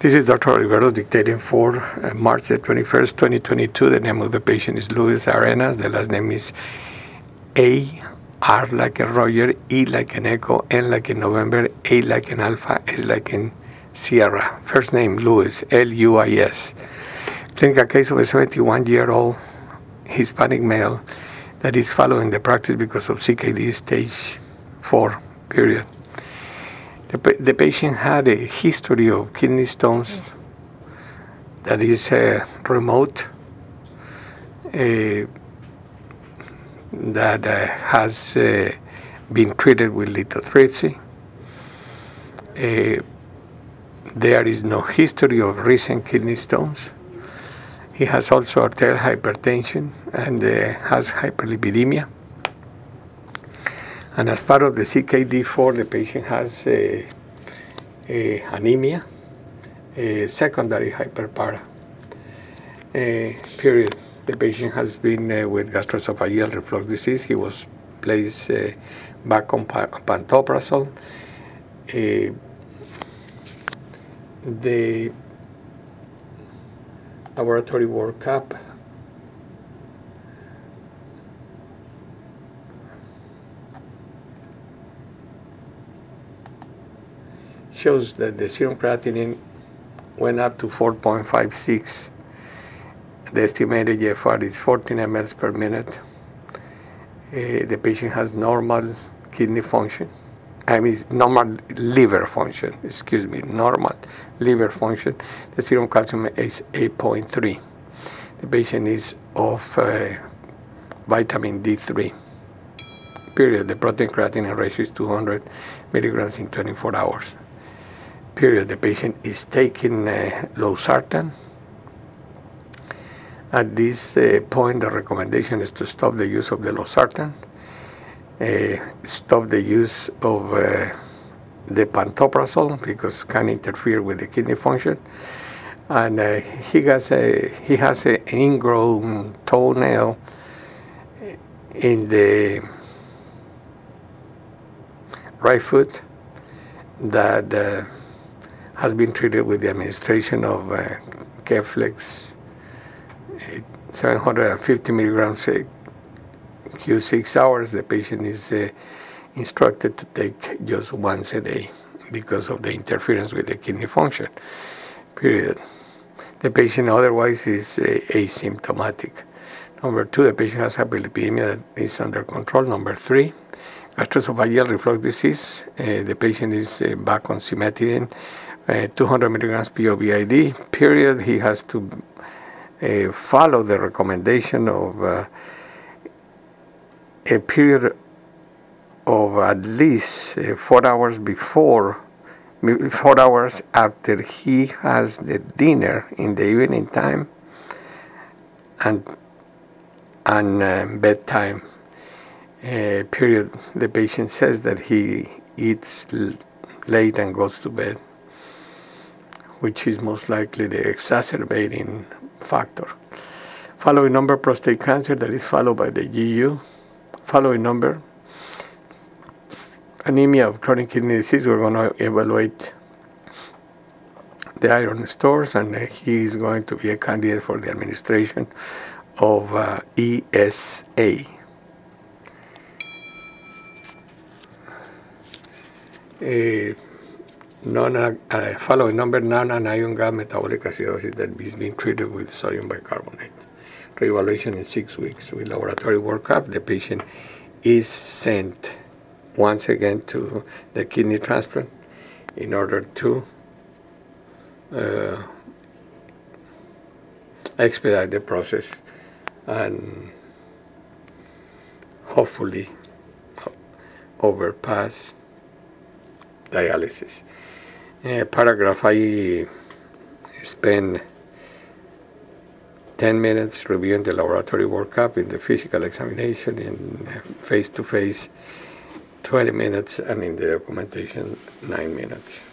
This is Dr. Oliveros dictating for March the 21st, 2022. The name of the patient is Luis Arenas. The last name is A, R like in Roger, E like in Echo, N like in November, A like in Alpha, S like in Sierra. First name, Luis, L-U-I-S. Clinical case of a 71-year-old Hispanic male that is following the practice because of CKD stage 4, period. The patient had a history of kidney stones that is remote, that has been treated with lithotripsy. There is no history of recent kidney stones. He has also arterial hypertension and has hyperlipidemia. And as part of the CKD4, the patient has anemia, secondary hyperpara. Period. The patient has been with gastroesophageal reflux disease. He was placed back on pantoprazole. The laboratory workup shows that the serum creatinine went up to 4.56. The estimated GFR is 14 mL per minute. The patient has normal kidney function. Normal liver function, normal liver function. The serum calcium is 8.3. The patient is off vitamin D3. Period. The protein creatinine ratio is 200 milligrams in 24 hours. Period. The patient is taking losartan. At this point, the recommendation is to stop the use of the losartan, stop the use of the pantoprazole because can interfere with the kidney function, and he has an ingrown toenail in the right foot that has been treated with the administration of Keflex 750 milligrams Q6 hours. The patient is instructed to take just once a day because of the interference with the kidney function. Period. The patient otherwise is asymptomatic. Number 2, the patient has hyperlipidemia that is under control. Number 3, gastroesophageal reflux disease. The patient is back on cimetidine, 200 milligrams POVID. Period. He has to follow the recommendation of a period of at least 4 hours before, 4 hours after he has the dinner in the evening time and bedtime. Period. The patient says that he eats late and goes to bed, which is most likely the exacerbating factor. Following number, prostate cancer, that is followed by the GU. Following number, anemia of chronic kidney disease. We're going to evaluate the iron stores, and he is going to be a candidate for the administration of ESA. Following number, non-anion gas metabolic acidosis that is being treated with sodium bicarbonate. Reevaluation in 6 weeks. With laboratory workup, the patient is sent once again to the kidney transplant in order to expedite the process and hopefully overpass dialysis. Paragraph, I spend 10 minutes reviewing the laboratory workup, in the physical examination, in face-to-face 20 minutes, and in the documentation 9 minutes.